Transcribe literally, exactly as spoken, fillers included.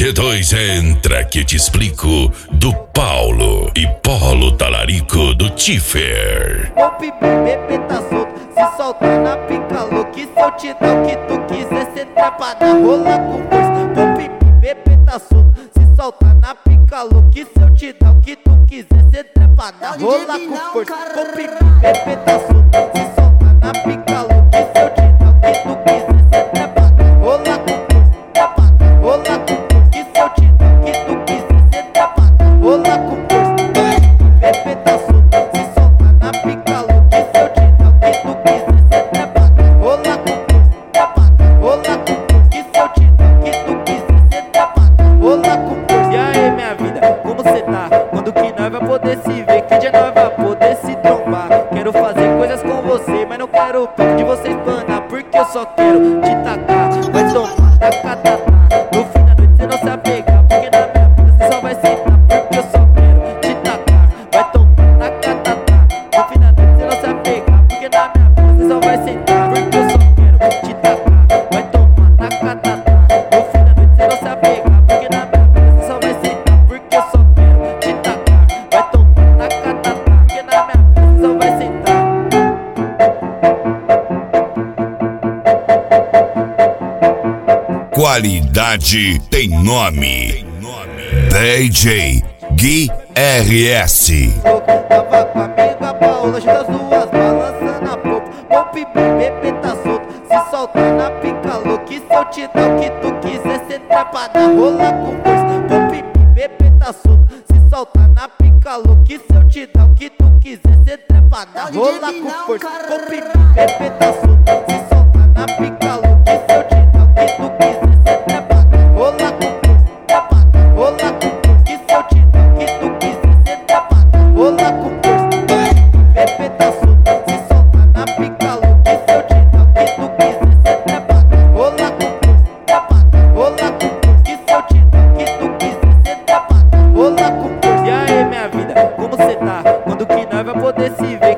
G dois entra que eu te explico, do Paulo e Polo Talarico do Tiffer. O bebê tá solto, se solta na pica louca. Se eu te dar o que tu quiser, cê trepa na rola com força. O bebê tá solto, se solta na pica louca. Se eu te dar o que tu quiser, cê trepa na rola com força. O bebê tá solto, se solta na pica louca. Se eu te dar o que tu quiser, cê trepa na rola com força. Trepa na rola com força. Se eu te dar o que tu quiser, cê trepa na rola com força. O bebê tá solto, se solta na pica louca. Se eu te dar o que tu quiser, cê trepa na rola com força. Trepa na rola com força. Se eu te dar o que tu quiser, cê trepa na rola com força. E aí, minha vida, como cê tá? Quando que nós vai poder se ver? Que dia nós vai poder se trombar? Quero fazer coisas com você, mas não quero o papo de você espanar, porque eu só quero te tacar. Vai tomar, taca, taca. No fim da noite cê não se apegar, porque na minha vida cê só vai sentar, porque eu só quero te tacar. Vai tomar, taca, taca. No fim da noite cê não se apegar, porque na minha vida cê só vai sentar, porque eu só quero te tacar. Vai tomar, taca, taca. No fim da noite cê não se apegar, porque na minha vida cê só vai sentar, porque eu só quero te tacar. Vai tomar, taca, taca. Porque na minha vida cê só vai sentar. Qualidade tem nome. D J Gui R S. Tava com a amiga Paola, junto as duas balançando a popa. O bebê tá solto, se solta na pica louca. Se eu te dar o que tu quiser, cê trepa na rola com força. O bebê tá solto, se solta na pica louca. Se eu te dar o que tu quiser, cê trepa na rola com força. O bebê tá solto, se solta na pica louca. Se eu te dar o que tu quiser, cê trepa na rola com força. Trepa na rola com força. Se eu te dar o que tu quiser, cê trepa na rola com força. O bebê tá solto, se solta na pica louca. Se eu te dar o que tu quiser, cê trepa na rola com força. Trepa na rola com força. Se eu te dar o que tu quiser, cê trepa na rola com força. E aí, minha vida, como cê tá? Quando que nós vai poder se ver?